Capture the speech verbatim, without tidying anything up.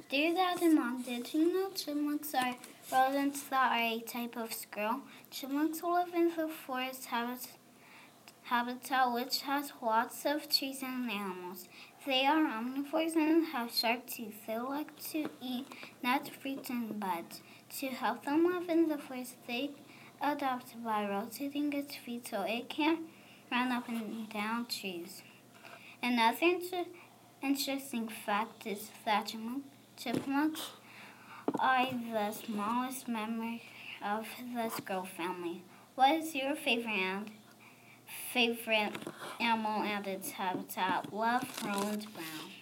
Dear Dad and Mom, did you know chipmunks are rodents that are a type of squirrel? Chipmunks live in the forest habit- habitat, which has lots of trees and animals. They are omnivores and have sharp teeth. They like to eat nuts, fruits, and buds. To help them live in the forest, they adapt by rotating its feet so it can run up and down trees. Another inter- interesting fact is that chipmunk- chipmunks are the smallest member of the squirrel family. What is your favorite and favorite animal and its habitat? Love, Roland Brown.